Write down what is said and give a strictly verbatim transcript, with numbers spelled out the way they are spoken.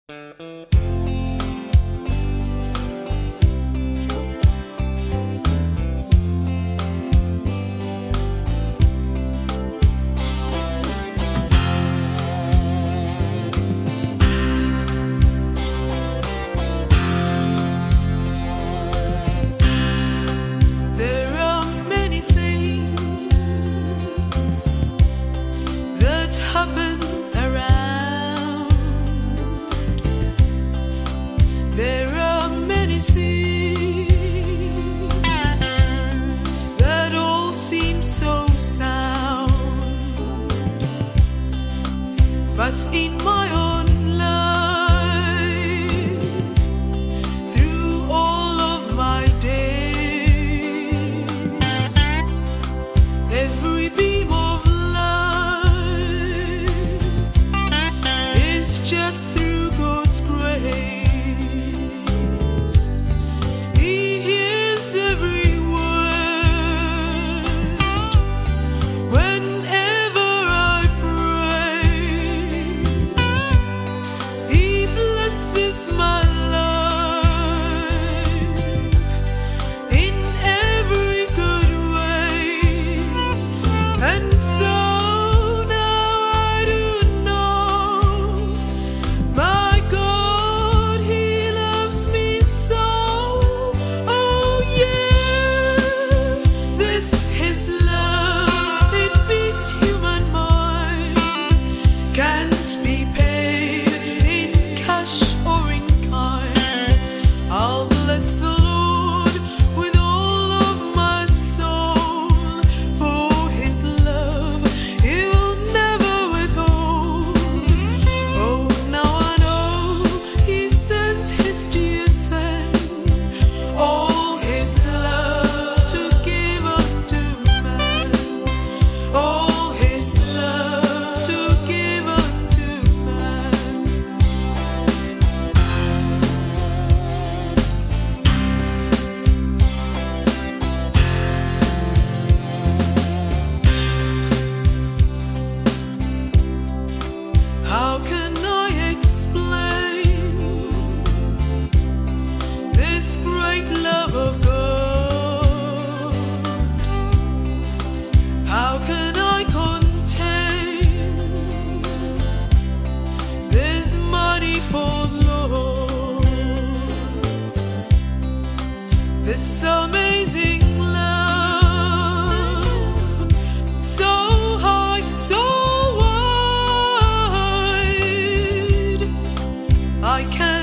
But in my own life, through all of my days, every beam of light is just through God's grace. He hears every word whenever I pray. He blesses my life in every good way, and so now I do know my God, He loves me so. Oh yeah, this His love, it beats human mind, can't be paid in cash or in kind. I'll bless the Lord with all of my soul, for His love He will never withhold. Oh, now I know He sent His dear Son, all His love to give unto man, all His love to give unto man. How can I explain this great love of God? How can I contain this manifold love, this amazing love, so high, so wide, I can't